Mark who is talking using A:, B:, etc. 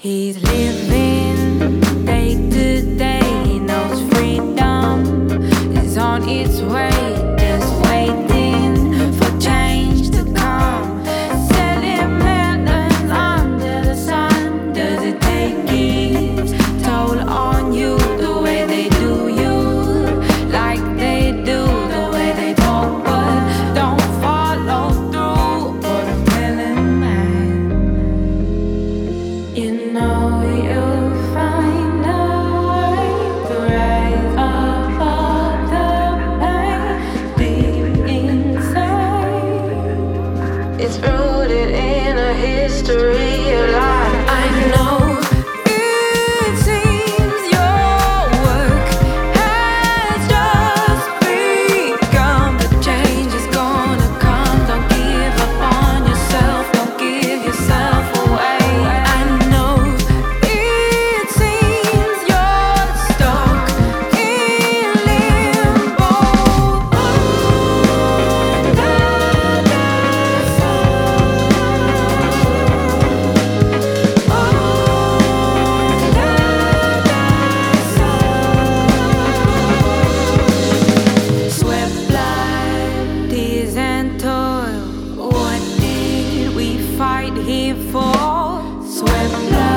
A: He's living day to day. He knows freedom is on its way, just waiting for change to come. Selling melons under the sun. Does it take its toll on you the way they do you? Like they do the way they talk, but don't follow through. Watermelon man, you know you'll find a way to rise above the pain deep inside. It's rooted in a history of life. I know. It seems your work has just begun, but change is gonna come. Don't give up on yourself. Don't give yourself away. I know. It seems you're stuck in limbo under the sweat, blood, tears and toil. What did we fight here for? Sweat, blood.